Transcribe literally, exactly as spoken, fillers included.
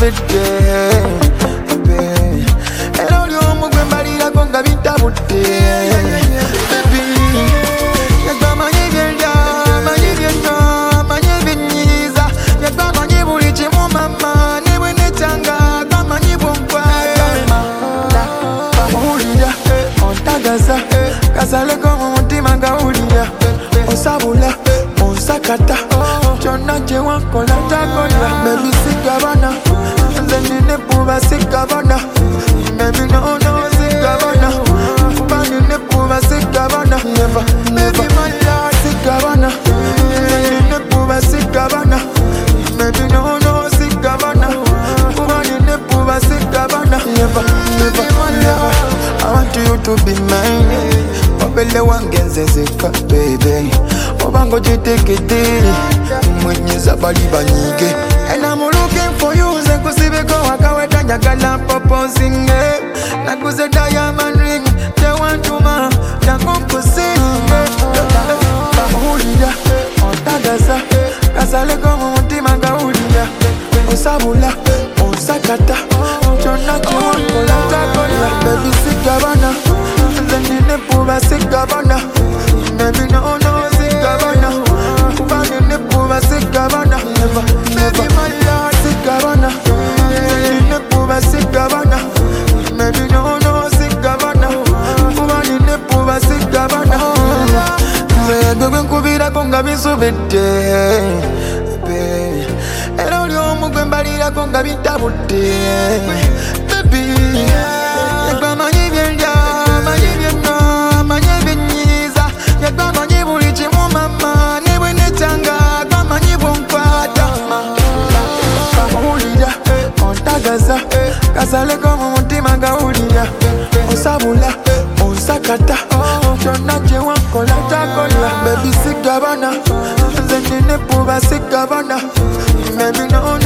bisubidde era oli omu gwe mbalirako nga bintabudde baby yagwa amanyi byenda amanyi byonna amanyi ebinyiiza yagwa amanyi buli kimu mama ne bwe nekyanga gamanyi bwonkwata owulira ontagaza kasaleko mu mutima ngawulira osabula onsakata kyonna kye wankola takola baby sigabana nze nina ebbuba sigabana baby no no sigabana kuba nina ebbuba sigabana never never sigabana nze nina ebbuba sigabana baby no no sigabana kuba nina ebbuba sigabana never never never I want you to be mine obele wange nze zeka baby obango jitekete mwenyeza bali banyige and I'm looking for you nze kusibeko wakaweta njagala proposing nakuze diamond ring tewantuma nakukusinge bahulira ontagaza kasaleko mu mutima ngawulira osabula onsakata kyonna kiwankola takola baby sigabana nze nina ebbuba sigabana baby no no sigabana kuba nina ebbuba sigabana never never sigabana nina ebbuba sigabana baby no no sigabana kuba nina ebbuba sigabana nze gwe gwe nkubirako nga binsubidde era oli omu gwe mbalirako nga bintabudde baby yagwa amanyi byenda amanyi byonna amanyi ebinyiiza yagwa amanyi buli kimu mama ne bwe nekyanga gamanyi bwonkwata owulira ontagaza kasaleko mu mutima ngawulira osabula onsakata kyonna kye wankola takola baby sigabana nze nina ebbuba sigabana baby no no